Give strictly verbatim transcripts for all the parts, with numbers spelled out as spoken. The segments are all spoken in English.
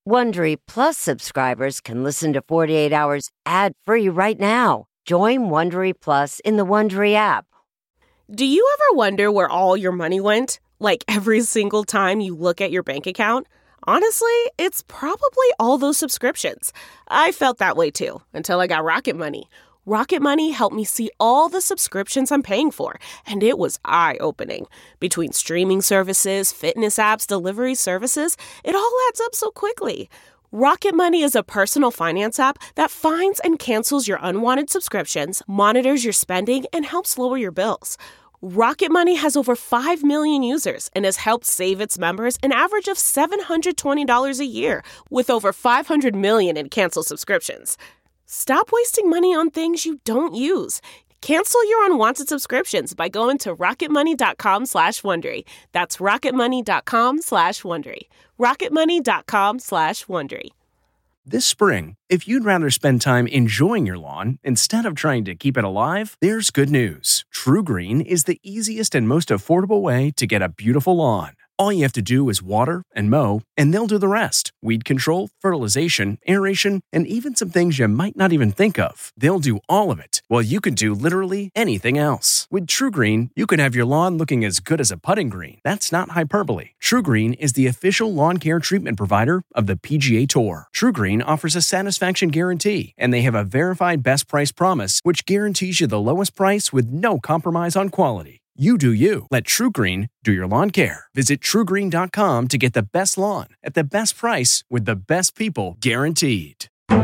Wondery Plus subscribers can listen to forty-eight Hours ad-free right now. Join Wondery Plus in the Wondery app. Do you ever wonder where all your money went? Like every single time you look at your bank account? Honestly, it's probably all those subscriptions. I felt that way too, until I got Rocket Money. Rocket Money helped me see all the subscriptions I'm paying for, and it was eye-opening. Between streaming services, fitness apps, delivery services, it all adds up so quickly. Rocket Money is a personal finance app that finds and cancels your unwanted subscriptions, monitors your spending, and helps lower your bills. Rocket Money has over five million users and has helped save its members an average of seven hundred twenty dollars a year, with over five hundred million in canceled subscriptions. Stop wasting money on things you don't use. Cancel your unwanted subscriptions by going to rocketmoney.com slash Wondery. That's rocketmoney.com slash Wondery. rocketmoney.com slash Wondery. This spring, if you'd rather spend time enjoying your lawn instead of trying to keep it alive, there's good news. True Green is the easiest and most affordable way to get a beautiful lawn. All you have to do is water and mow, and they'll do the rest. Weed control, fertilization, aeration, and even some things you might not even think of. They'll do all of it, while you can do literally anything else. With True Green, you can have your lawn looking as good as a putting green. That's not hyperbole. True Green is the official lawn care treatment provider of the P G A Tour. True Green offers a satisfaction guarantee, and they have a verified best price promise, which guarantees you the lowest price with no compromise on quality. You do you. Let True Green do your lawn care. Visit true green dot com to get the best lawn at the best price with the best people guaranteed.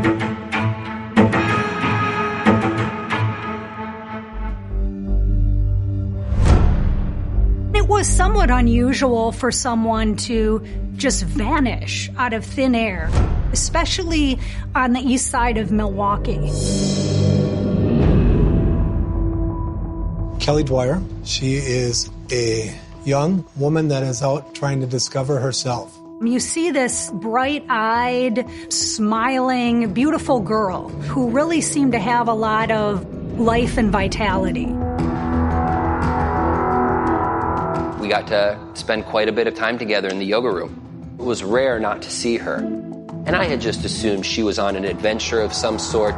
It was somewhat unusual for someone to just vanish out of thin air, especially on the east side of Milwaukee. Kelly Dwyer. She is a young woman that is out trying to discover herself. You see this bright-eyed, smiling, beautiful girl who really seemed to have a lot of life and vitality. We got to spend quite a bit of time together in the yoga room. It was rare not to see her, and I had just assumed she was on an adventure of some sort.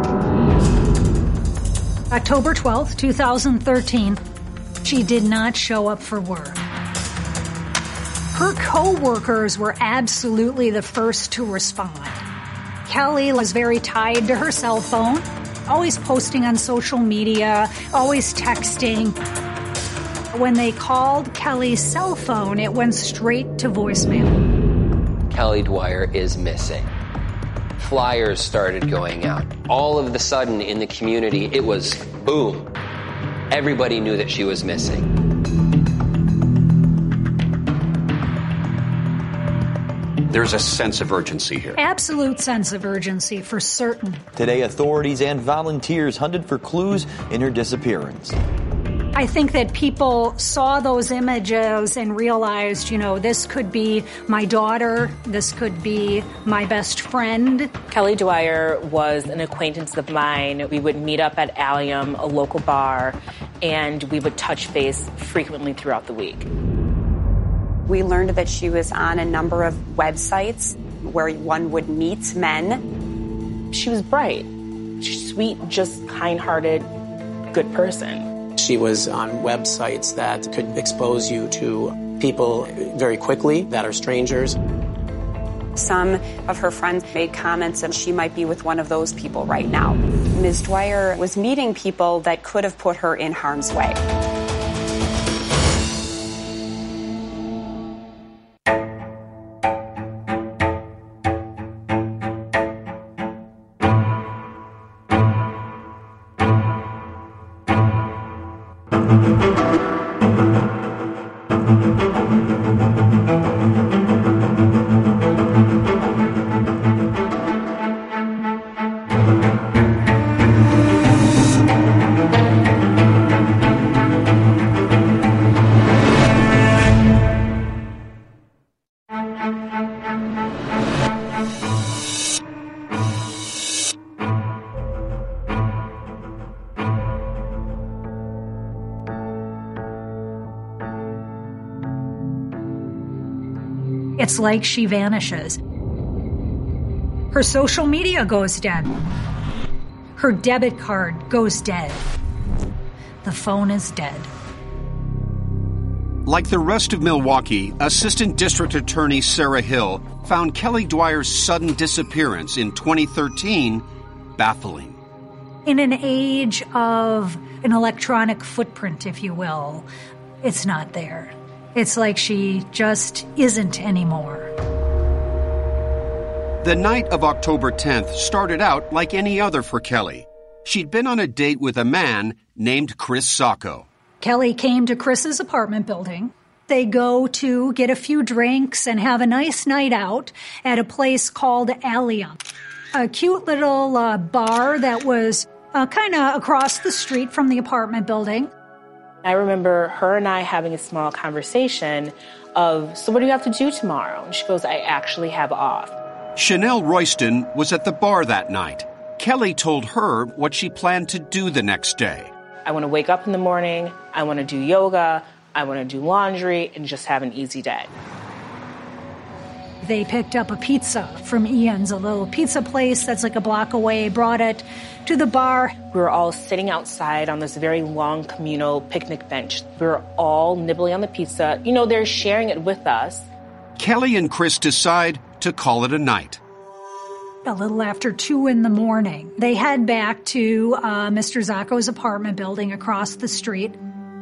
October twelfth, twenty thirteen, she did not show up for work. Her co-workers were absolutely the first to respond. Kelly was very tied to her cell phone, always posting on social media, always texting. When they called Kelly's cell phone, it went straight to voicemail. Kelly Dwyer is missing. Flyers started going out. All of the sudden in the community, it was boom. Everybody knew that she was missing. There's a sense of urgency here. Absolute sense of urgency, for certain. Today, authorities and volunteers hunted for clues in her disappearance. I think that people saw those images and realized, you know, this could be my daughter, this could be my best friend. Kelly Dwyer was an acquaintance of mine. We would meet up at Allium, a local bar, and we would touch base frequently throughout the week. We learned that she was on a number of websites where one would meet men. She was bright, sweet, just kind-hearted, good person. She was on websites that could expose you to people very quickly that are strangers. Some of her friends made comments that she might be with one of those people right now. Miz Dwyer was meeting people that could have put her in harm's way. It's like she vanishes. Her social media goes dead. Her debit card goes dead. The phone is dead. Like the rest of Milwaukee, Assistant District Attorney Sarah Hill found Kelly Dwyer's sudden disappearance in twenty thirteen baffling. In an age of an electronic footprint, if you will, it's not there. It's like she just isn't anymore. The night of October tenth started out like any other for Kelly. She'd been on a date with a man named Chris Sacco. Kelly came to Chris's apartment building. They go to get a few drinks and have a nice night out at a place called Allium, a cute little uh, bar that was uh, kind of across the street from the apartment building. I remember her and I having a small conversation of, so what do you have to do tomorrow? And she goes, I actually have off. Chanel Royston was at the bar that night. Kelly told her what she planned to do the next day. I want to wake up in the morning, I want to do yoga, I want to do laundry, and just have an easy day. They picked up a pizza from Ian's, a little pizza place that's like a block away, brought it to the bar. We were all sitting outside on this very long communal picnic bench. We were all nibbling on the pizza. You know, they're sharing it with us. Kelly and Chris decide to call it a night. A little after two in the morning, they head back to uh, Mister Sacco's apartment building across the street.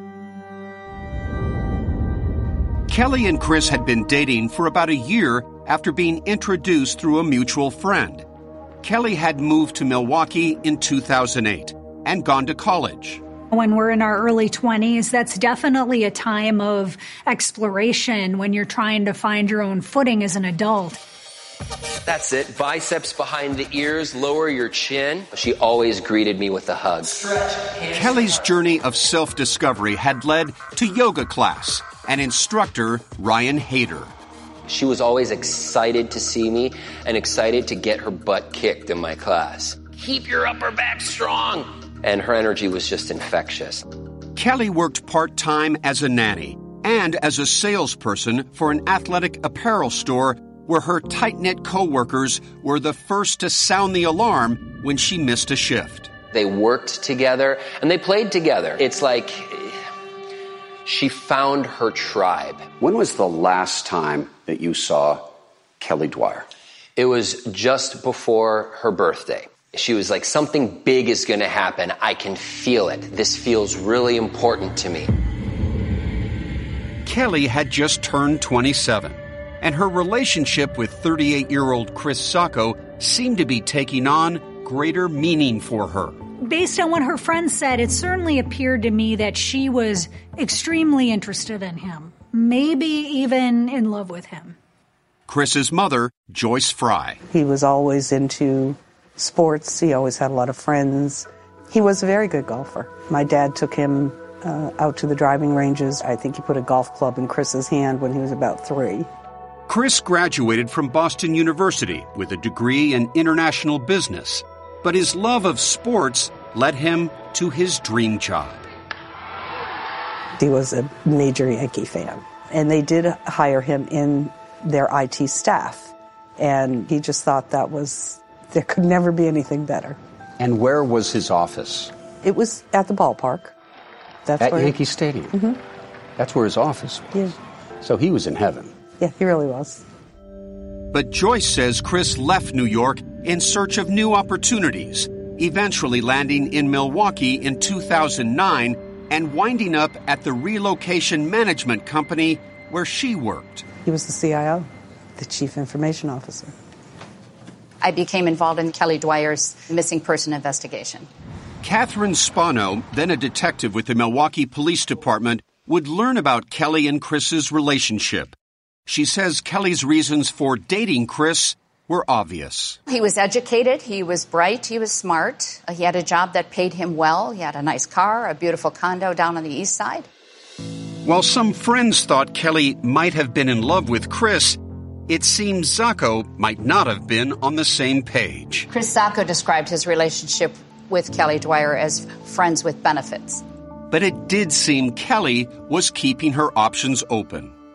Kelly and Chris had been dating for about a year after being introduced through a mutual friend. Kelly had moved to Milwaukee in two thousand eight and gone to college. When we're in our early twenties, that's definitely a time of exploration when you're trying to find your own footing as an adult. That's it. Biceps behind the ears, lower your chin. She always greeted me with a hug. Kelly's journey of self-discovery had led to yoga class and instructor Ryan Hayter. She was always excited to see me and excited to get her butt kicked in my class. Keep your upper back strong. And her energy was just infectious. Kelly worked part-time as a nanny and as a salesperson for an athletic apparel store where her tight-knit co-workers were the first to sound the alarm when she missed a shift. They worked together and they played together. It's like she found her tribe. When was the last time that you saw Kelly Dwyer? It was just before her birthday. She was like, something big is going to happen. I can feel it. This feels really important to me. Kelly had just turned twenty-seven, and her relationship with thirty-eight-year-old Chris Sacco seemed to be taking on greater meaning for her. Based on what her friends said, it certainly appeared to me that she was extremely interested in him, maybe even in love with him. Chris's mother, Joyce Fry. He was always into sports. He always had a lot of friends. He was a very good golfer. My dad took him uh, out to the driving ranges. I think he put a golf club in Chris's hand when he was about three. Chris graduated from Boston University with a degree in international business, but his love of sports led him to his dream job. He was a major Yankee fan, and they did hire him in their I T staff, and he just thought that was, there could never be anything better. And where was his office? It was at the ballpark. That's at where Yankee Stadium? Mm-hmm. That's where his office was. Yeah. So he was in heaven. Yeah, he really was. But Joyce says Chris left New York in search of new opportunities, eventually landing in Milwaukee in two thousand nine and winding up at the relocation management company where she worked. He was the C I O, the Chief Information Officer. I became involved in Kelly Dwyer's missing person investigation. Catherine Spano, then a detective with the Milwaukee Police Department, would learn about Kelly and Chris's relationship. She says Kelly's reasons for dating Chris were obvious. He was educated, he was bright, he was smart. He had a job that paid him well. He had a nice car, a beautiful condo down on the east side. While some friends thought Kelly might have been in love with Chris, it seems Sacco might not have been on the same page. Chris Sacco described his relationship with Kelly Dwyer as friends with benefits. But it did seem Kelly was keeping her options open.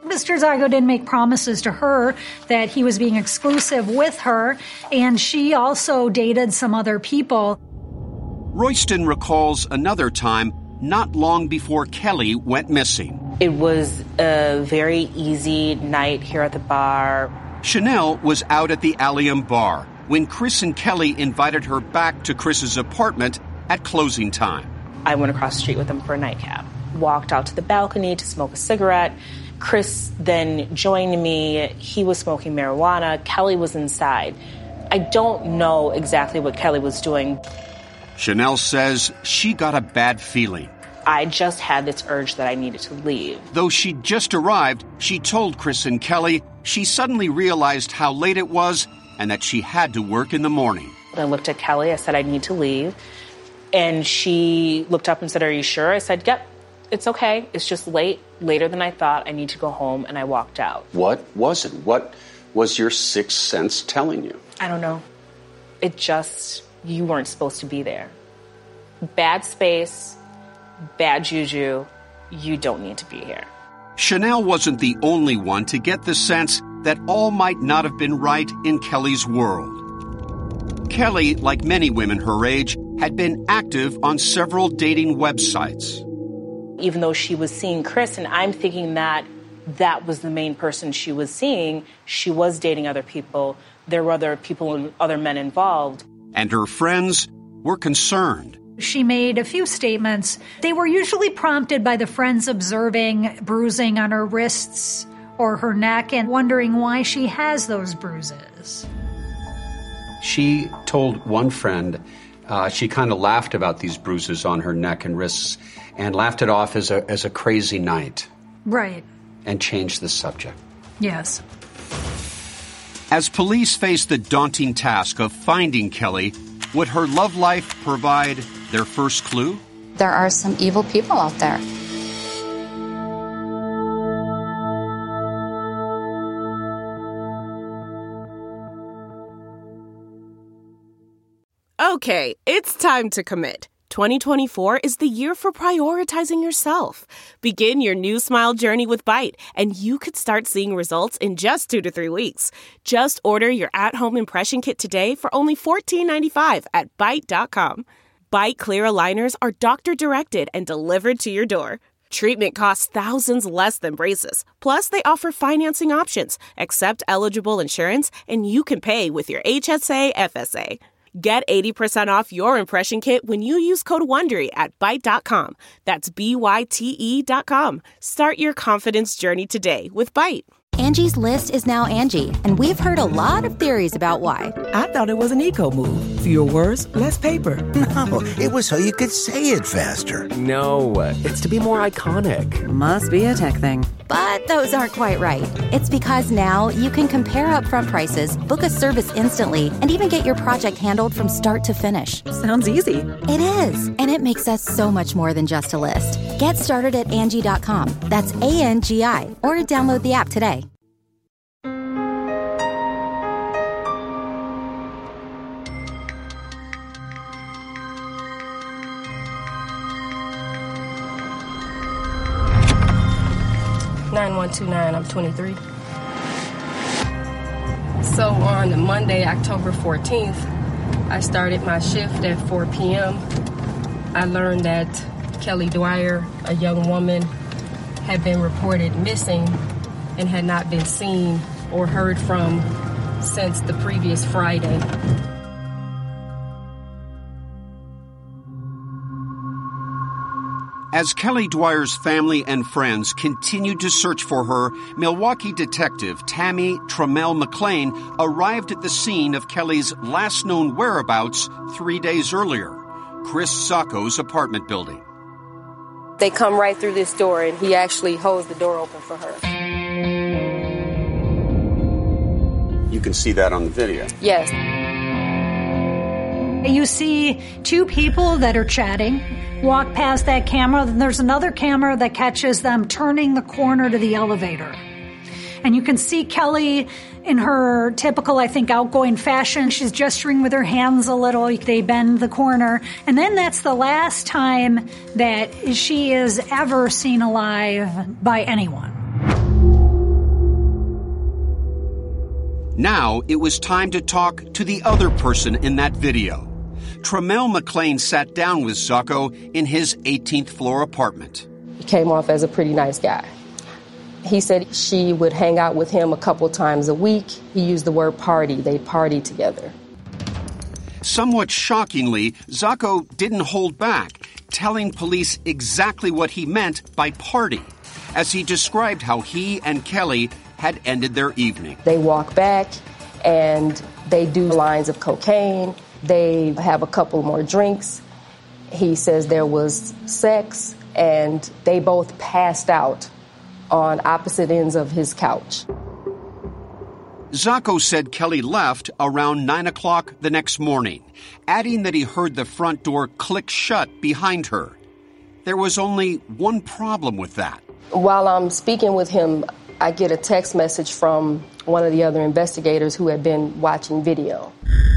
Mister Zygo didn't make promises to her that he was being exclusive with her, and she also dated some other people. Royston recalls another time not long before Kelly went missing. It was a very easy night here at the bar. Chanel was out at the Allium bar when Chris and Kelly invited her back to Chris's apartment at closing time. I went across the street with them for a nightcap, walked out to the balcony to smoke a cigarette. Chris then joined me. He was smoking marijuana. Kelly was inside. I don't know exactly what Kelly was doing. Chanel says she got a bad feeling. I just had this urge that I needed to leave. Though she'd just arrived, she told Chris and Kelly she suddenly realized how late it was and that she had to work in the morning. I looked at Kelly. I said, I need to leave. And she looked up and said, are you sure? I said, yep, it's okay. It's just late, later than I thought. I need to go home. And I walked out. What was it? What was your sixth sense telling you? I don't know. It just, you weren't supposed to be there. Bad space, bad juju. You don't need to be here. Chanel wasn't the only one to get the sense that all might not have been right in Kelly's world. Kelly, like many women her age, had been active on several dating websites. Even though she was seeing Chris, and I'm thinking that that was the main person she was seeing, she was dating other people. There were other people and other men involved. And her friends were concerned. She made a few statements. They were usually prompted by the friends observing bruising on her wrists or her neck and wondering why she has those bruises. She told one friend uh, she kind of laughed about these bruises on her neck and wrists and laughed it off as a, as a crazy night. Right. And changed the subject. Yes. As police faced the daunting task of finding Kelly, would her love life provide their first clue? There are some evil people out there. Okay, it's time to commit. twenty twenty-four is the year for prioritizing yourself. Begin your new smile journey with Byte, and you could start seeing results in just two to three weeks. Just order your at-home impression kit today for only fourteen ninety-five at byte dot com. Byte clear aligners are doctor-directed and delivered to your door. Treatment costs thousands less than braces. Plus, they offer financing options, accept eligible insurance, and you can pay with your H S A F S A. Get eighty percent off your impression kit when you use code WONDERY at byte dot com. That's B Y T E dot com. Start your confidence journey today with Byte. Angie's List is now Angie, and we've heard a lot of theories about why. I thought it was an eco move. Fewer words, less paper. No, it was so you could say it faster. No, it's to be more iconic. Must be a tech thing. But those aren't quite right. It's because now you can compare upfront prices, book a service instantly, and even get your project handled from start to finish. Sounds easy. It is, and it makes us so much more than just a list. Get started at Angie dot com. That's A N G I, or download the app today. nine one two nine, I'm twenty-three. So on Monday, October fourteenth, I started my shift at four p.m. I learned that Kelly Dwyer, a young woman, had been reported missing and had not been seen or heard from since the previous Friday. As Kelly Dwyer's family and friends continued to search for her, Milwaukee detective Tammy Trammell McLean arrived at the scene of Kelly's last known whereabouts three days earlier, Chris Sacco's apartment building. They come right through this door, and he actually holds the door open for her. You can see that on the video. Yes. You see two people that are chatting walk past that camera, then there's another camera that catches them turning the corner to the elevator. And you can see Kelly in her typical, I think, outgoing fashion. She's gesturing with her hands a little. They bend the corner. And then that's the last time that she is ever seen alive by anyone. Now it was time to talk to the other person in that video. Tramel McClain sat down with Zacco in his eighteenth floor apartment. He came off as a pretty nice guy. He said she would hang out with him a couple times a week. He used the word party. They partied together. Somewhat shockingly, Zacco didn't hold back, telling police exactly what he meant by party, as he described how he and Kelly had ended their evening. They walk back and they do lines of cocaine. They have a couple more drinks. He says there was sex, and they both passed out on opposite ends of his couch. Zacco said Kelly left around nine o'clock the next morning, adding that he heard the front door click shut behind her. There was only one problem with that. While I'm speaking with him, I get a text message from one of the other investigators who had been watching video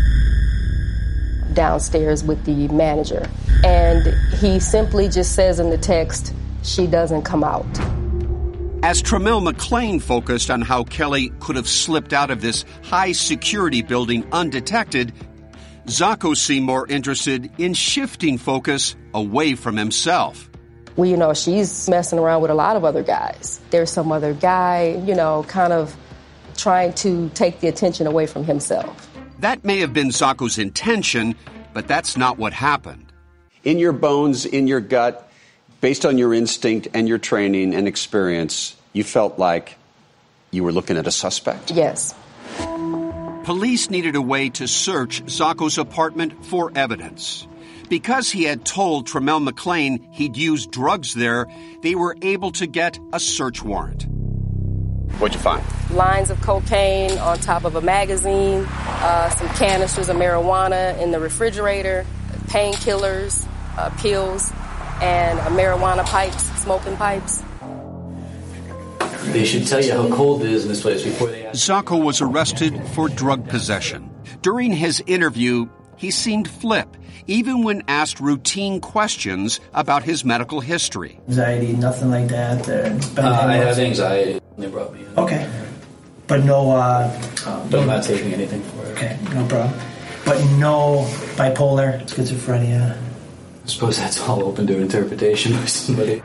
downstairs with the manager. And he simply just says in the text, she doesn't come out. As Tramel McClain focused on how Kelly could have slipped out of this high-security building undetected, Zacco seemed more interested in shifting focus away from himself. Well, you know, she's messing around with a lot of other guys. There's some other guy, you know, kind of trying to take the attention away from himself. That may have been Zacco's intention, but that's not what happened. In your bones, in your gut, based on your instinct and your training and experience, you felt like you were looking at a suspect? Yes. Police needed a way to search Zacco's apartment for evidence. Because he had told Tramel McClain he'd used drugs there, they were able to get a search warrant. What'd you find? Lines of cocaine on top of a magazine, uh, some canisters of marijuana in the refrigerator, painkillers, uh, pills, and uh, marijuana pipes, smoking pipes. They should tell you how cold it is in this place before they ask. Zacco was arrested for drug possession. During his interview, he seemed flip, even when asked routine questions about his medical history. Anxiety, nothing like that? Uh, I have anxiety. They brought me in. Okay. But no... Uh, um, but I'm not taking anything for it. Okay, no problem. But no bipolar, schizophrenia. I suppose that's all open to interpretation by somebody.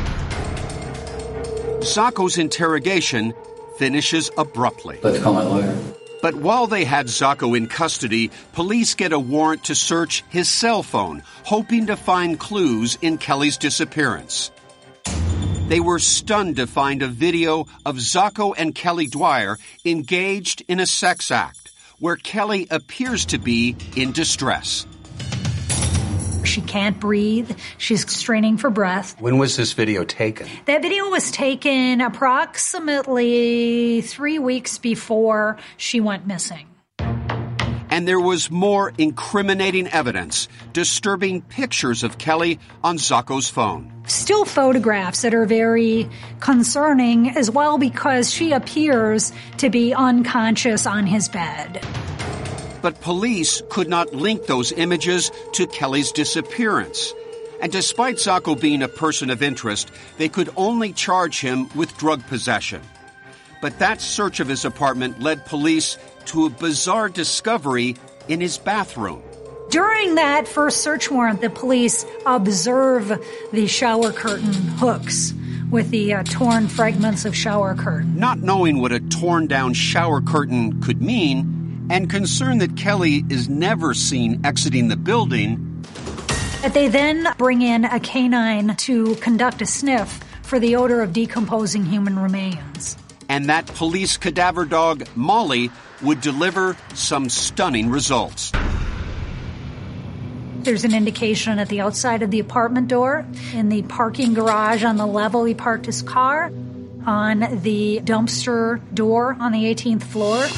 Zacco's interrogation finishes abruptly. Let's call my lawyer. But while they had Zacco in custody, police get a warrant to search his cell phone, hoping to find clues in Kelly's disappearance. They were stunned to find a video of Zacco and Kelly Dwyer engaged in a sex act, where Kelly appears to be in distress. She can't breathe. She's straining for breath. When was this video taken? That video was taken approximately three weeks before she went missing. And there was more incriminating evidence, disturbing pictures of Kelly on Zacco's phone. Still photographs that are very concerning as well, because she appears to be unconscious on his bed. But police could not link those images to Kelly's disappearance. And despite Zacco being a person of interest, they could only charge him with drug possession. But that search of his apartment led police to a bizarre discovery in his bathroom. During that first search warrant, the police observe the shower curtain hooks with the uh, torn fragments of shower curtain. Not knowing what a torn-down shower curtain could mean, and concerned that Kelly is never seen exiting the building, they then bring in a canine to conduct a sniff for the odor of decomposing human remains. And that police cadaver dog, Molly, would deliver some stunning results. There's an indication at the outside of the apartment door, in the parking garage on the level he parked his car, on the dumpster door on the eighteenth floor.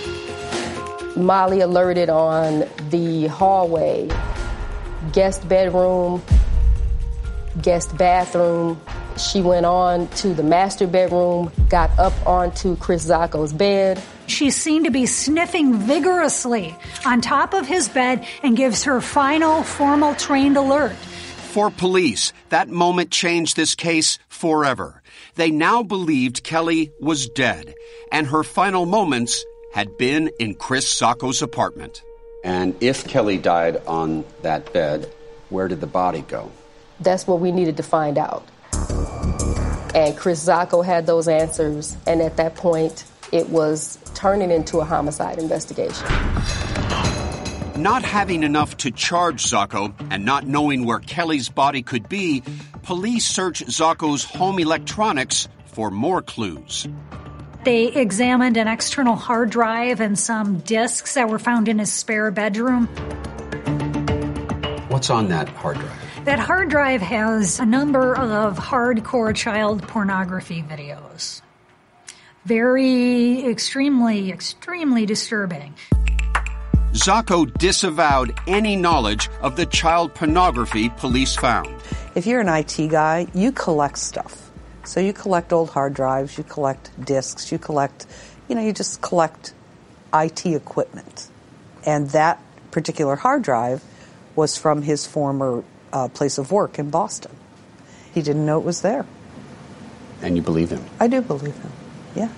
Molly alerted on the hallway, guest bedroom, guest bathroom. She went on to the master bedroom, got up onto Chris Zacco's bed. She's seen to be sniffing vigorously on top of his bed and gives her final formal trained alert. For police, that moment changed this case forever. They now believed Kelly was dead, and her final moments had been in Chris Sacco's apartment. And if Kelly died on that bed, where did the body go? That's what we needed to find out. And Chris Sacco had those answers, and at that point, it was turning into a homicide investigation. Not having enough to charge Sacco and not knowing where Kelly's body could be, police searched Sacco's home electronics for more clues. They examined an external hard drive and some discs that were found in his spare bedroom. What's on that hard drive? That hard drive has a number of hardcore child pornography videos. Very, extremely, extremely disturbing. Sacco disavowed any knowledge of the child pornography police found. If you're an I T guy, you collect stuff. So you collect old hard drives, you collect discs, you collect, you know, you just collect I T equipment. And that particular hard drive was from his former uh, place of work in Boston. He didn't know it was there. And you believe him? I do believe him, yeah.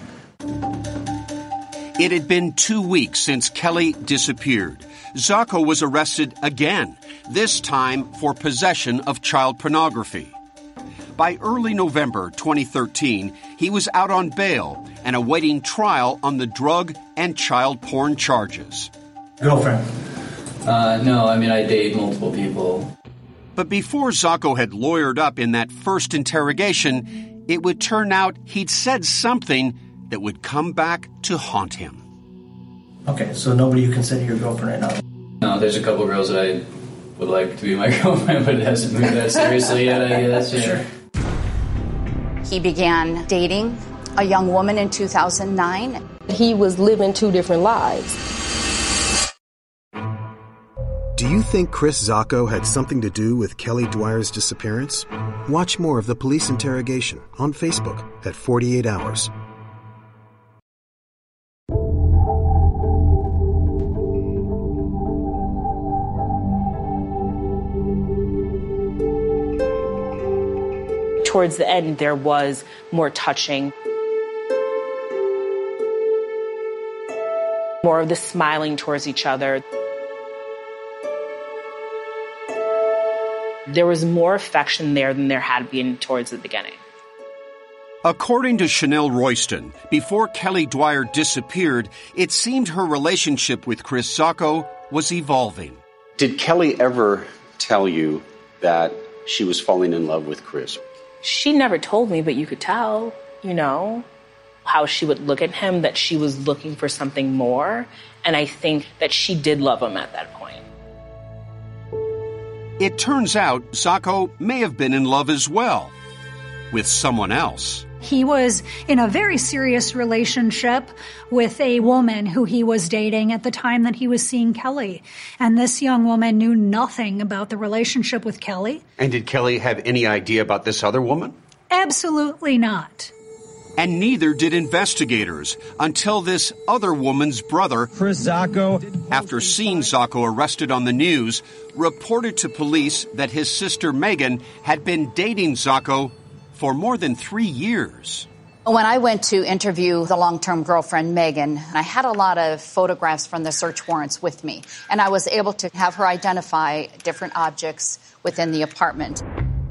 It had been two weeks since Kelly disappeared. Sacco was arrested again, this time for possession of child pornography. By early November twenty thirteen, he was out on bail and awaiting trial on the drug and child porn charges. Girlfriend? Uh, no, I mean, I date multiple people. But before Sacco had lawyered up in that first interrogation, it would turn out he'd said something that would come back to haunt him. Okay, so nobody you consider your girlfriend right now? No, there's a couple girls that I would like to be my girlfriend, but it hasn't moved that seriously yet, I guess. Yeah. Sure. He began dating a young woman in two thousand nine. He was living two different lives. Do you think Chris Sacco had something to do with Kelly Dwyer's disappearance? Watch more of the police interrogation on Facebook at forty-eight hours. Towards the end, there was more touching, more of the smiling towards each other. There was more affection there than there had been towards the beginning. According to Chanel Royston, before Kelly Dwyer disappeared, it seemed her relationship with Chris Sacco was evolving. Did Kelly ever tell you that she was falling in love with Chris? She never told me, but you could tell, you know, how she would look at him, that she was looking for something more. And I think that she did love him at that point. It turns out Sacco may have been in love as well, with someone else. He was in a very serious relationship with a woman who he was dating at the time that he was seeing Kelly. And this young woman knew nothing about the relationship with Kelly. And did Kelly have any idea about this other woman? Absolutely not. And neither did investigators until this other woman's brother, Chris Sacco, after seeing Sacco arrested on the news, reported to police that his sister Megan had been dating Sacco for more than three years. When I went to interview the long-term girlfriend, Megan, I had a lot of photographs from the search warrants with me, and I was able to have her identify different objects within the apartment.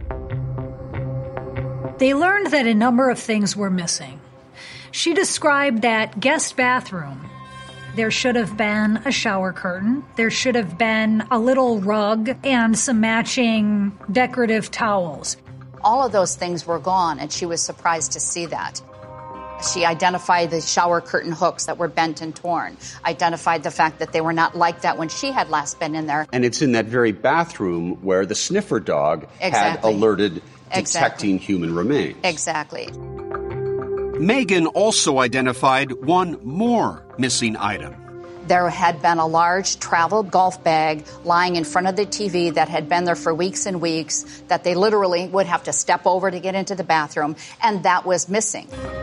They learned that a number of things were missing. She described that guest bathroom. There should have been a shower curtain. There should have been a little rug and some matching decorative towels. All of those things were gone, and she was surprised to see that. She identified the shower curtain hooks that were bent and torn, identified the fact that they were not like that when she had last been in there. And it's in that very bathroom where the sniffer dog Exactly. had alerted detecting Exactly. human remains. Exactly. Megan also identified one more missing item. There had been a large travel golf bag lying in front of the T V that had been there for weeks and weeks, that they literally would have to step over to get into the bathroom, and that was missing.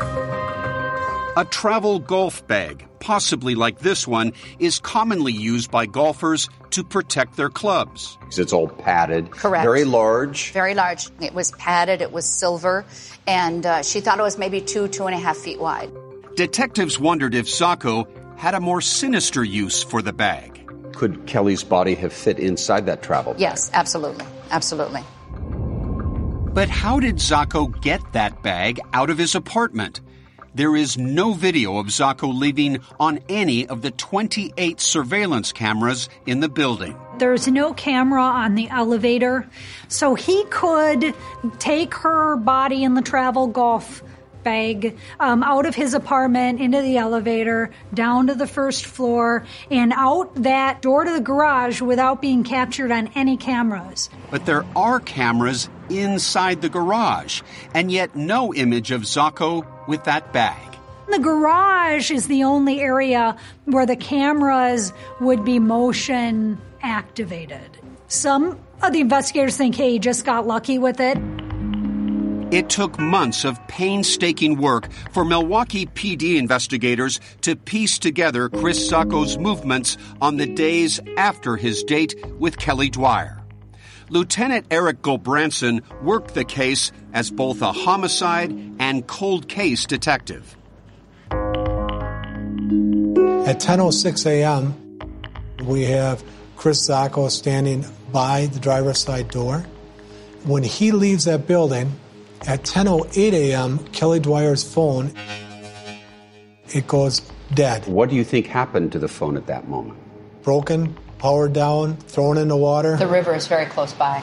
A travel golf bag, possibly like this one, is commonly used by golfers to protect their clubs. It's all padded. Correct. Very large. Very large. It was padded, it was silver, and uh, she thought it was maybe two, two and a half feet wide. Detectives wondered if Sacco had a more sinister use for the bag. Could Kelly's body have fit inside that travel bag? Yes, absolutely. Absolutely. But how did Zacco get that bag out of his apartment? There is no video of Zacco leaving on any of the twenty-eight surveillance cameras in the building. There's no camera on the elevator, so he could take her body in the travel golf bag um, out of his apartment into the elevator, down to the first floor, and out that door to the garage without being captured on any cameras. But there are cameras inside the garage, and yet no image of Zacco with that bag. The garage is the only area where the cameras would be motion activated. Some of the investigators think, hey, he just got lucky with it. It took months of painstaking work for Milwaukee P D investigators to piece together Chris Zacco's movements on the days after his date with Kelly Dwyer. Lieutenant Eric Gulbranson worked the case as both a homicide and cold case detective. At ten oh six a.m., we have Chris Zacco standing by the driver's side door. When he leaves that building, at ten oh eight a.m., Kelly Dwyer's phone, it goes dead. What do you think happened to the phone at that moment? Broken, powered down, thrown in the water. The river is very close by.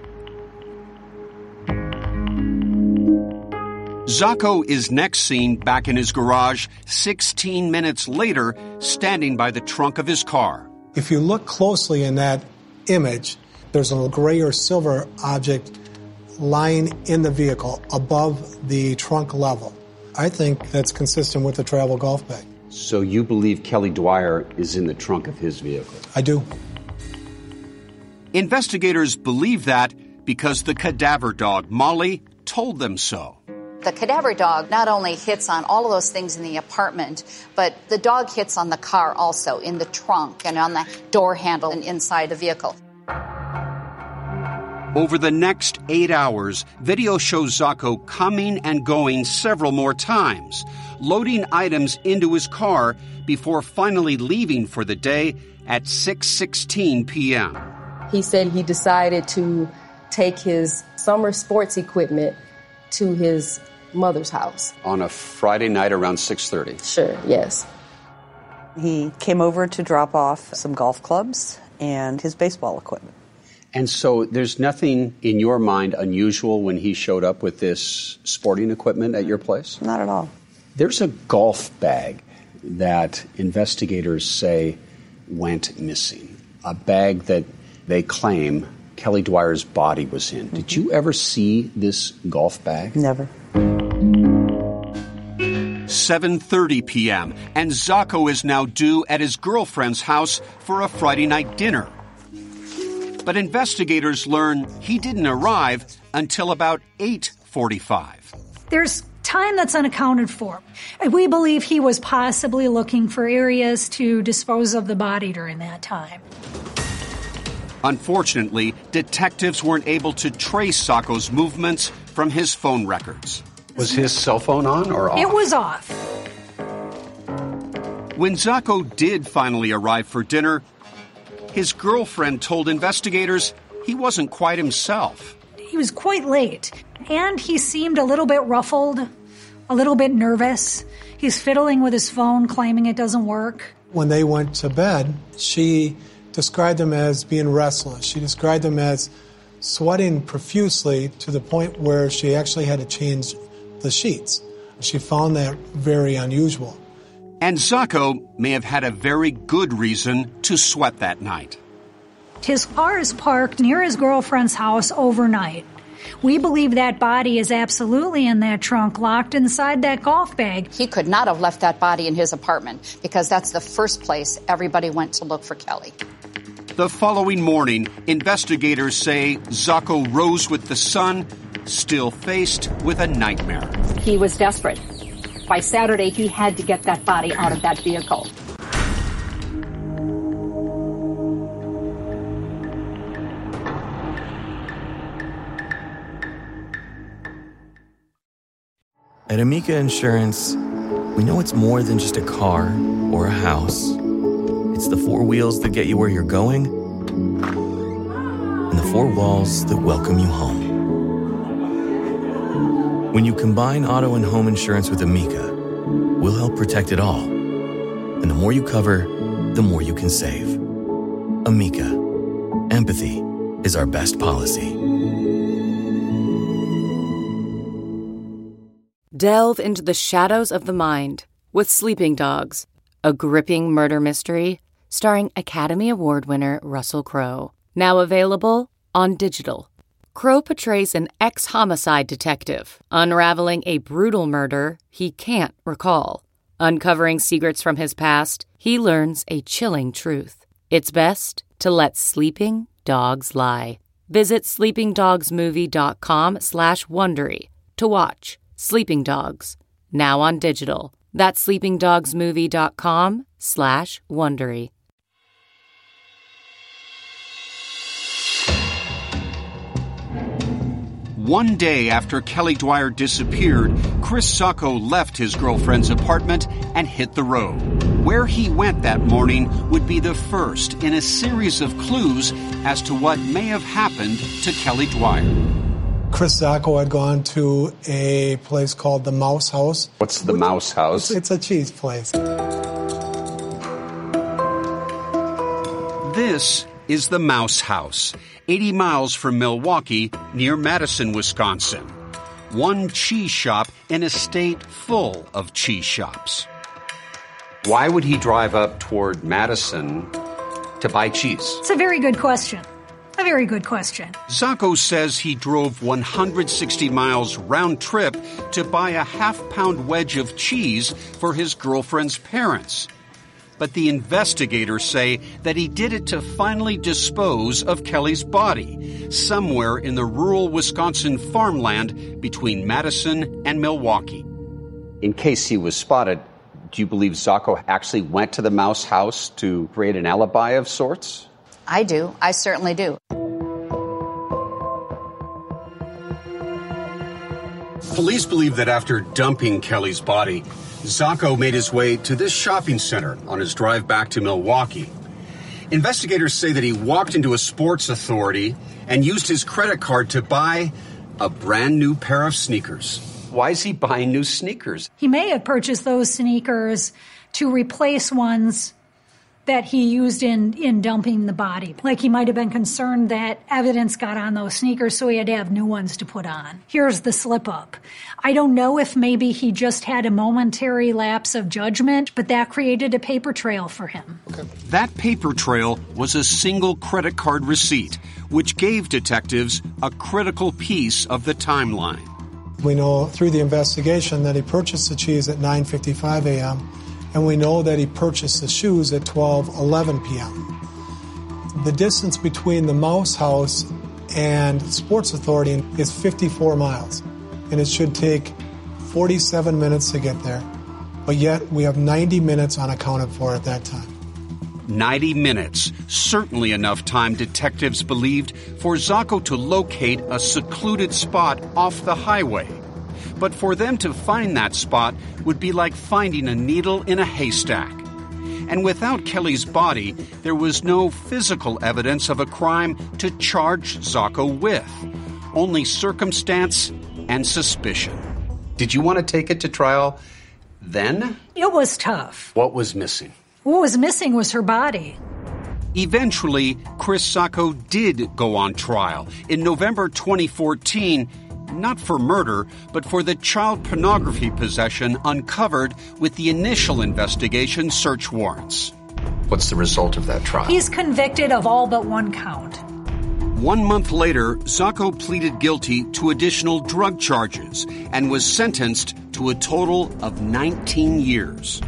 Zacco is next seen back in his garage sixteen minutes later, standing by the trunk of his car. If you look closely in that image, there's a gray or silver object lying in the vehicle above the trunk level. I think that's consistent with the travel golf bag. So you believe Kelly Dwyer is in the trunk of his vehicle? I do. Investigators believe that because the cadaver dog, Molly, told them so. The cadaver dog not only hits on all of those things in the apartment, but the dog hits on the car also, in the trunk and on the door handle and inside the vehicle. Over the next eight hours, video shows Zacco coming and going several more times, loading items into his car before finally leaving for the day at six sixteen p.m. He said he decided to take his summer sports equipment to his mother's house. On a Friday night around six thirty? Sure, yes. He came over to drop off some golf clubs and his baseball equipment. And so there's nothing in your mind unusual when he showed up with this sporting equipment at your place? Not at all. There's a golf bag that investigators say went missing, a bag that they claim Kelly Dwyer's body was in. Mm-hmm. Did you ever see this golf bag? Never. seven thirty p.m., and Zacco is now due at his girlfriend's house for a Friday night dinner. But investigators learn he didn't arrive until about eight forty-five. There's time that's unaccounted for. We believe he was possibly looking for areas to dispose of the body during that time. Unfortunately, detectives weren't able to trace Zacco's movements from his phone records. Was his cell phone on or off? It was off. When Zacco did finally arrive for dinner, his girlfriend told investigators he wasn't quite himself. He was quite late, and he seemed a little bit ruffled, a little bit nervous. He's fiddling with his phone, claiming it doesn't work. When they went to bed, she described him as being restless. She described him as sweating profusely to the point where she actually had to change the sheets. She found that very unusual. And Zacco may have had a very good reason to sweat that night. His car is parked near his girlfriend's house overnight. We believe that body is absolutely in that trunk, locked inside that golf bag. He could not have left that body in his apartment because that's the first place everybody went to look for Kelly. The following morning, investigators say Zacco rose with the sun, still faced with a nightmare. He was desperate. By Saturday, he had to get that body out of that vehicle. At Amica Insurance, We know it's more than just a car or a house. It's the four wheels that get you where you're going and the four walls that welcome you home. When you combine auto and home insurance with Amica, we'll help protect it all. And the more you cover, the more you can save. Amica. Empathy is our best policy. Delve into the shadows of the mind with Sleeping Dogs, a gripping murder mystery starring Academy Award winner Russell Crowe. Now available on digital. Crowe portrays an ex-homicide detective unraveling a brutal murder he can't recall. Uncovering secrets from his past, he learns a chilling truth. It's best to let sleeping dogs lie. Visit sleepingdogsmovie.com slash Wondery to watch Sleeping Dogs, now on digital. That's sleepingdogsmovie.com slash Wondery. One day after Kelly Dwyer disappeared, Chris Sacco left his girlfriend's apartment and hit the road. Where he went that morning would be the first in a series of clues as to what may have happened to Kelly Dwyer. Chris Sacco had gone to a place called the Mouse House. What's the Mouse House? It's a cheese place. This is the Mouse House, eighty miles from Milwaukee, near Madison, Wisconsin. One cheese shop in a state full of cheese shops. Why would he drive up toward Madison to buy cheese? It's a very good question. A very good question. Sacco says he drove one hundred sixty miles round trip to buy a half-pound wedge of cheese for his girlfriend's parents. But the investigators say that he did it to finally dispose of Kelly's body somewhere in the rural Wisconsin farmland between Madison and Milwaukee. In case he was spotted, do you believe Sacco actually went to the Mouse House to create an alibi of sorts? I do. I certainly do. Police believe that after dumping Kelly's body, Sacco made his way to this shopping center on his drive back to Milwaukee. Investigators say that he walked into a Sports Authority and used his credit card to buy a brand new pair of sneakers. Why is he buying new sneakers? He may have purchased those sneakers to replace ones that he used in, in dumping the body. Like he might have been concerned that evidence got on those sneakers, so he had to have new ones to put on. Here's the slip up. I don't know if maybe he just had a momentary lapse of judgment, but that created a paper trail for him. Okay. That paper trail was a single credit card receipt, which gave detectives a critical piece of the timeline. We know through the investigation that he purchased the cheese at nine fifty-five a.m., and we know that he purchased the shoes at twelve eleven p.m. The distance between the Mouse House and Sports Authority is fifty-four miles, and it should take forty-seven minutes to get there. But yet, we have ninety minutes unaccounted for at that time. ninety minutes, certainly enough time, detectives believed, for Sacco to locate a secluded spot off the highway. But for them to find that spot would be like finding a needle in a haystack. And without Kelly's body, there was no physical evidence of a crime to charge Sacco with. Only circumstance and suspicion. Did you want to take it to trial then? It was tough. What was missing? What was missing was her body. Eventually, Chris Sacco did go on trial in November twenty fourteen, not for murder, but for the child pornography possession uncovered with the initial investigation search warrants. What's the result of that trial? He's convicted of all but one count. One month later, Sacco pleaded guilty to additional drug charges and was sentenced to a total of nineteen years.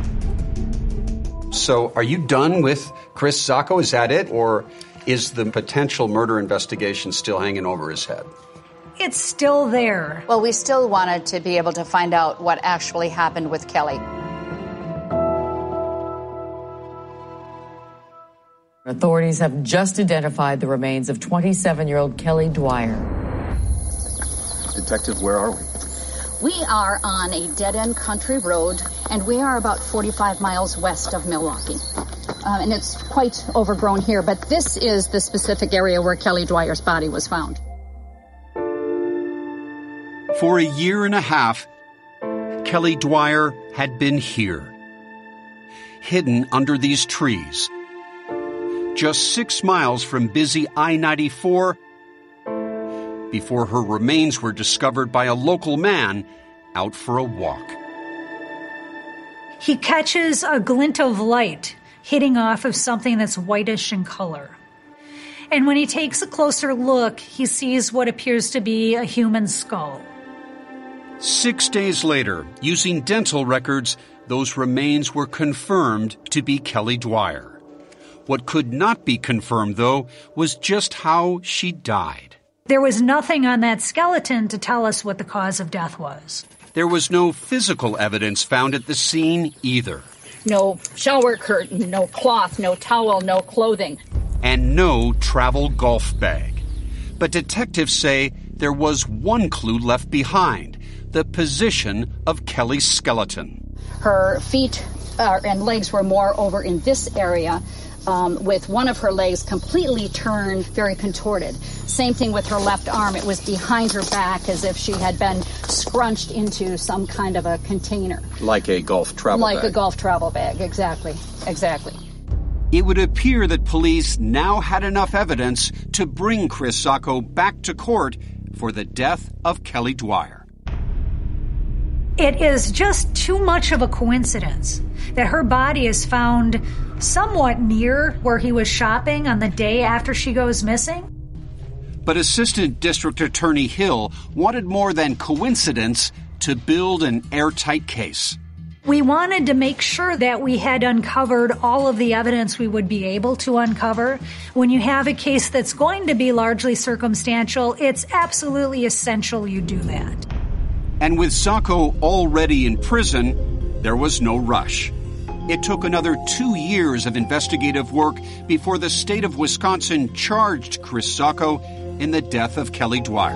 So are you done with Chris Sacco? Is that it? Or is the potential murder investigation still hanging over his head? It's still there. Well, we still wanted to be able to find out what actually happened with Kelly. Authorities have just identified the remains of twenty-seven-year-old Kelly Dwyer. Detective, where are we? We are on a dead-end country road, and we are about forty-five miles west of Milwaukee. Uh, and it's quite overgrown here, but this is the specific area where Kelly Dwyer's body was found. For a year and a half, Kelly Dwyer had been here, hidden under these trees, just six miles from busy I ninety-four, before her remains were discovered by a local man out for a walk. He catches a glint of light hitting off of something that's whitish in color. And when he takes a closer look, he sees what appears to be a human skull. Six days later, using dental records, those remains were confirmed to be Kelly Dwyer. What could not be confirmed, though, was just how she died. There was nothing on that skeleton to tell us what the cause of death was. There was no physical evidence found at the scene either. No shower curtain, no cloth, no towel, no clothing. And no travel golf bag. But detectives say there was one clue left behind: the position of Kelly's skeleton. Her feet uh, and legs were more over in this area, um, with one of her legs completely turned, very contorted. Same thing with her left arm. It was behind her back as if she had been scrunched into some kind of a container. Like a golf travel like bag. Like a golf travel bag, exactly, exactly. It would appear that police now had enough evidence to bring Chris Sacco back to court for the death of Kelly Dwyer. It is just too much of a coincidence that her body is found somewhat near where he was shopping on the day after she goes missing. But Assistant District Attorney Hill wanted more than coincidence to build an airtight case. We wanted to make sure that we had uncovered all of the evidence we would be able to uncover. When you have a case that's going to be largely circumstantial, it's absolutely essential you do that. And with Sacco already in prison, there was no rush. It took another two years of investigative work before the state of Wisconsin charged Chris Sacco in the death of Kelly Dwyer.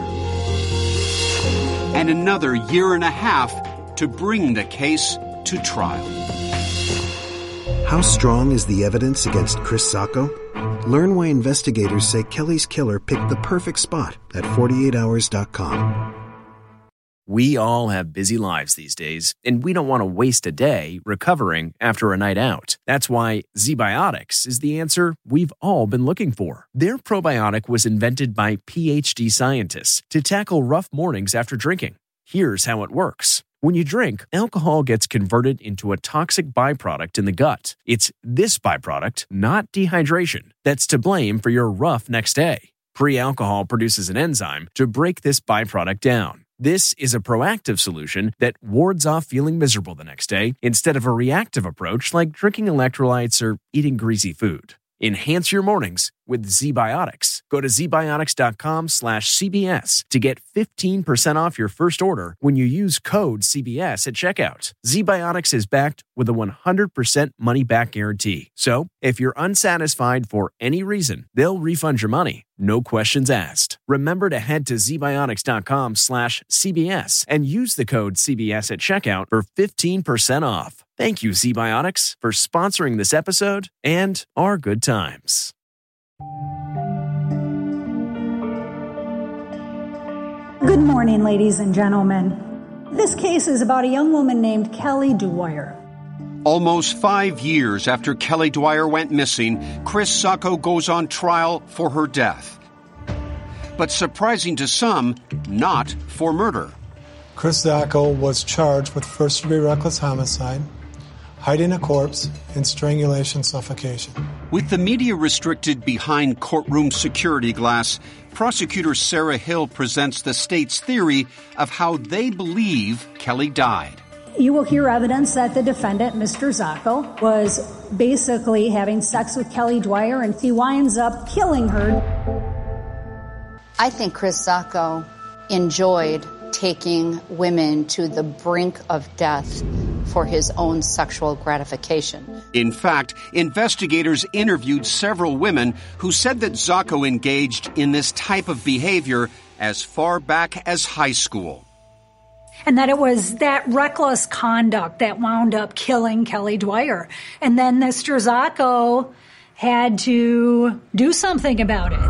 And another year and a half to bring the case to trial. How strong is the evidence against Chris Sacco? Learn why investigators say Kelly's killer picked the perfect spot at forty-eight hours dot com. We all have busy lives these days, and we don't want to waste a day recovering after a night out. That's why ZBiotics is the answer we've all been looking for. Their probiotic was invented by P H D scientists to tackle rough mornings after drinking. Here's how it works. When you drink, alcohol gets converted into a toxic byproduct in the gut. It's this byproduct, not dehydration, that's to blame for your rough next day. Pre-alcohol produces an enzyme to break this byproduct down. This is a proactive solution that wards off feeling miserable the next day instead of a reactive approach like drinking electrolytes or eating greasy food. Enhance your mornings with ZBiotics. Go to zbiotics.com slash CBS to get fifteen percent off your first order when you use code C B S at checkout. ZBiotics is backed with a one hundred percent money-back guarantee. So, if you're unsatisfied for any reason, they'll refund your money. No questions asked. Remember to head to zbiotics.com slash CBS and use the code C B S at checkout for fifteen percent off. Thank you, ZBiotics, for sponsoring this episode and our good times. Good morning, ladies and gentlemen. This case is about a young woman named Kelly Dwyer. Almost five years after Kelly Dwyer went missing, Chris Sacco goes on trial for her death. But surprising to some, not for murder. Chris Sacco was charged with first-degree reckless homicide, hiding a corpse, and strangulation suffocation. With the media restricted behind courtroom security glass, prosecutor Sarah Hill presents the state's theory of how they believe Kelly died. You will hear evidence that the defendant, Mister Sacco, was basically having sex with Kelly Dwyer, and he winds up killing her. I think Chris Sacco enjoyed taking women to the brink of death for his own sexual gratification. In fact, investigators interviewed several women who said that Sacco engaged in this type of behavior as far back as high school. and that it was that reckless conduct that wound up killing Kelly Dwyer. And then Mister Zacco had to do something about it.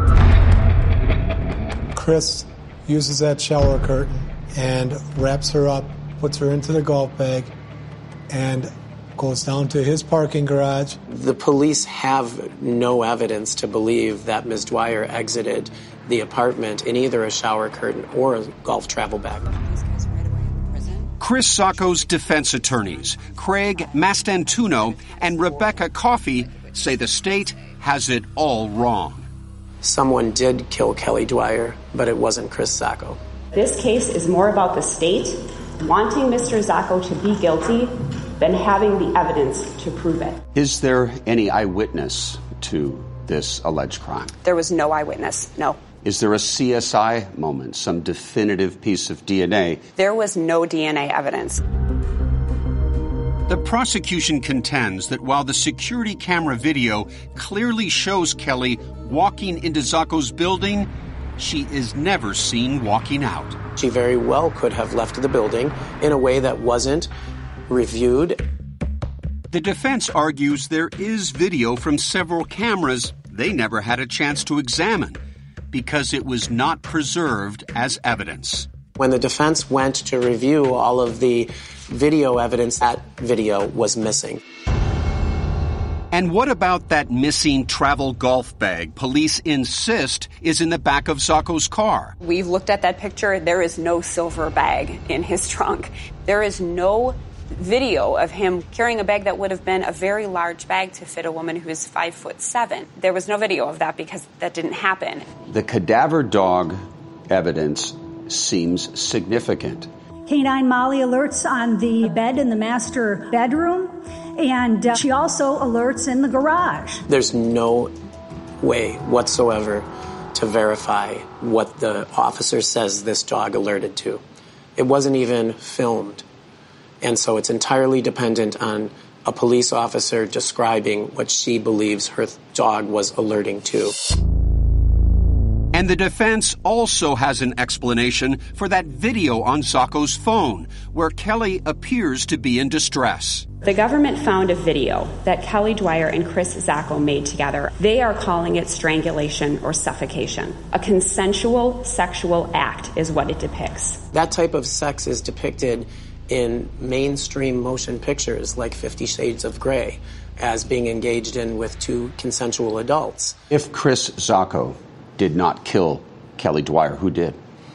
Chris uses that shower curtain and wraps her up, puts her into the golf bag, and goes down to his parking garage. The police have no evidence to believe that Miz Dwyer exited the apartment in either a shower curtain or a golf travel bag. Chris Zacco's defense attorneys, Craig Mastantuono and Rebecca Coffey, say the state has it all wrong. Someone did kill Kelly Dwyer, but it wasn't Chris Zacco. This case is more about the state wanting Mister Zacco to be guilty than having the evidence to prove it. Is there any eyewitness to this alleged crime? There was no eyewitness, no. Is there a C S I moment, some definitive piece of D N A? There was no D N A evidence. The prosecution contends that while the security camera video clearly shows Kelly walking into Zacco's building, she is never seen walking out. She very well could have left the building in a way that wasn't reviewed. The defense argues there is video from several cameras they never had a chance to examine because it was not preserved as evidence. When the defense went to review all of the video evidence, that video was missing. And what about that missing travel golf bag police insist is in the back of Zacco's car? We've looked at that picture. There is no silver bag in his trunk. There is no video of him carrying a bag that would have been a very large bag to fit a woman who is five foot seven. There was no video of that because that didn't happen. The cadaver dog evidence seems significant. Canine Molly alerts on the bed in the master bedroom, and uh, she also alerts in the garage. There's no way whatsoever to verify what the officer says this dog alerted to. It wasn't even filmed. And so it's entirely dependent on a police officer describing what she believes her dog was alerting to. And the defense also has an explanation for that video on Zacco's phone, where Kelly appears to be in distress. The government found a video that Kelly Dwyer and Chris Zacco made together. They are calling it strangulation or suffocation. A consensual sexual act is what it depicts. That type of sex is depicted in mainstream motion pictures like Fifty Shades of Grey as being engaged in with two consensual adults. If Chris Zacco did not kill Kelly Dwyer, who did?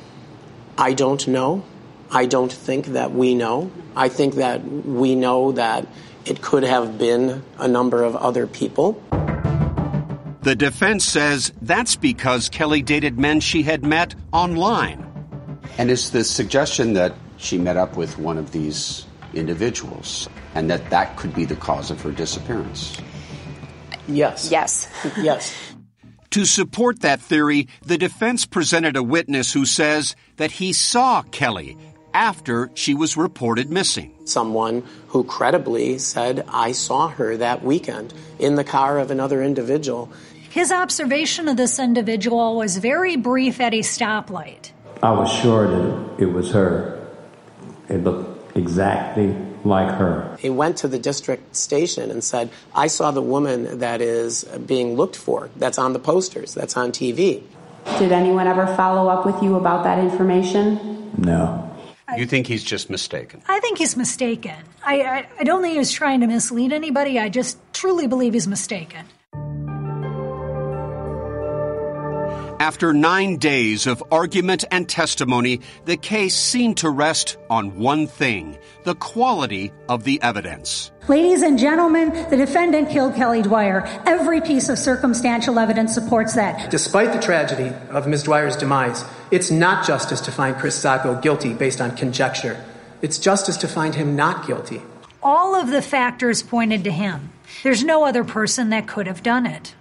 I don't know. I don't think that we know. I think that we know that it could have been a number of other people. The defense says that's because Kelly dated men she had met online. And is the suggestion that she met up with one of these individuals and that that could be the cause of her disappearance? Yes. Yes. Yes. To support that theory, the defense presented a witness who says that he saw Kelly after she was reported missing. Someone who credibly said, I saw her that weekend in the car of another individual. His observation of this individual was very brief at a stoplight. I was sure that it was her. It looked exactly like her. He went to the district station and said, I saw the woman that is being looked for, that's on the posters, that's on T V. Did anyone ever follow up with you about that information? No. You think he's just mistaken? I think he's mistaken. I, I, I don't think he was trying to mislead anybody. I just truly believe he's mistaken. After nine days of argument and testimony, the case seemed to rest on one thing: the quality of the evidence. Ladies and gentlemen, the defendant killed Kelly Dwyer. Every piece of circumstantial evidence supports that. Despite the tragedy of Miz Dwyer's demise, it's not justice to find Chris Zacco guilty based on conjecture. It's justice to find him not guilty. All of the factors pointed to him. There's no other person that could have done it.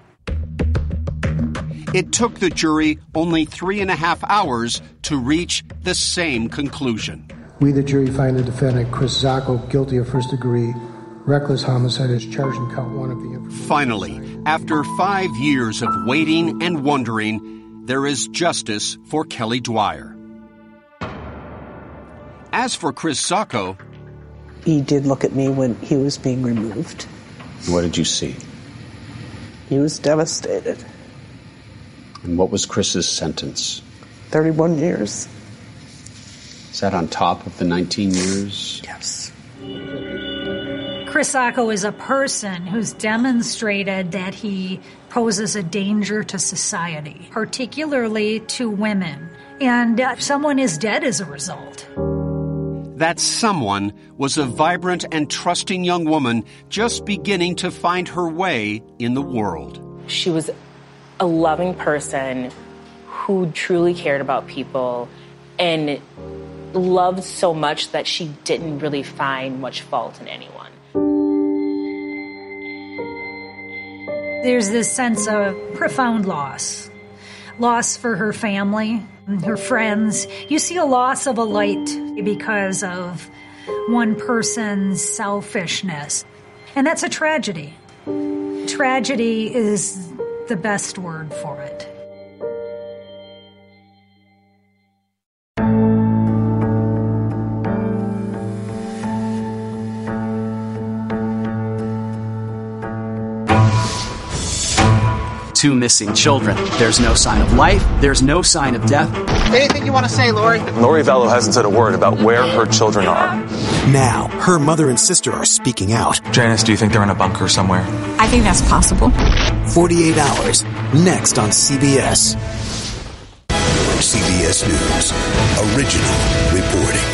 It took the jury only three and a half hours to reach the same conclusion. We, the jury, find the defendant, Chris Zacco, guilty of first-degree reckless homicide as charged in count one of the information. Finally, after five years of waiting and wondering, there is justice for Kelly Dwyer. As for Chris Sacco, he did look at me when he was being removed. What did you see? He was devastated. And what was Chris's sentence? thirty-one years. Is that on top of the nineteen years? Yes. Chris Sacco is a person who's demonstrated that he poses a danger to society, particularly to women. And uh, someone is dead as a result. That someone was a vibrant and trusting young woman just beginning to find her way in the world. She was a loving person who truly cared about people and loved so much that she didn't really find much fault in anyone. There's this sense of profound loss. Loss for her family, her friends. You see a loss of a light because of one person's selfishness. And that's a tragedy. Tragedy is the best word for it. Two missing children. There's no sign of life. There's no sign of death. Anything you want to say, Lori? Lori Vallow hasn't said a word about where her children are. Now, her mother and sister are speaking out. Janice, do you think they're in a bunker somewhere? I think that's possible. forty-eight hours, next on C B S. C B S News, original reporting.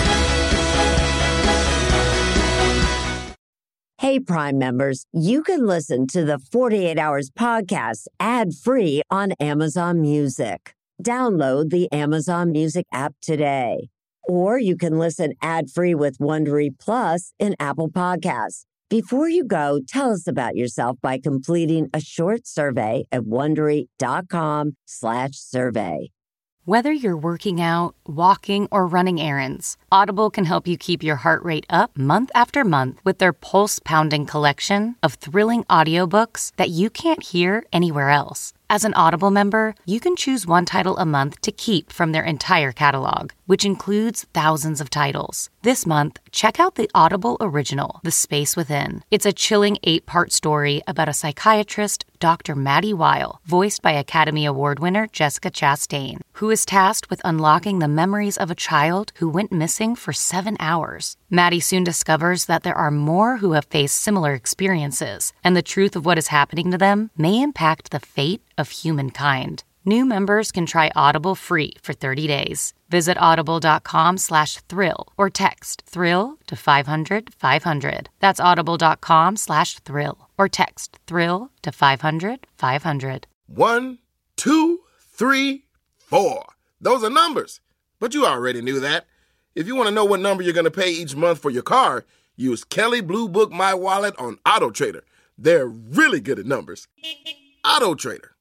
Hey, Prime members, you can listen to the forty-eight hours podcast ad-free on Amazon Music. Download the Amazon Music app today. Or you can listen ad-free with Wondery Plus in Apple Podcasts. Before you go, tell us about yourself by completing a short survey at Wondery.com slash survey. Whether you're working out, walking, or running errands, Audible can help you keep your heart rate up month after month with their pulse-pounding collection of thrilling audiobooks that you can't hear anywhere else. As an Audible member, you can choose one title a month to keep from their entire catalog, which includes thousands of titles. This month, check out the Audible original, The Space Within. It's a chilling eight-part story about a psychiatrist, Doctor Maddie Weil, voiced by Academy Award winner Jessica Chastain, who is tasked with unlocking the memories of a child who went missing for seven hours. Maddie soon discovers that there are more who have faced similar experiences, and the truth of what is happening to them may impact the fate of humankind. New members can try Audible free for thirty days. Visit audible.com slash thrill or text thrill to five hundred five hundred. That's audible.com slash thrill or text thrill to five hundred five hundred. One, two, three, four. Those are numbers. But you already knew that. If you want to know what number you're going to pay each month for your car, use Kelley Blue Book My Wallet on AutoTrader. They're really good at numbers. AutoTrader.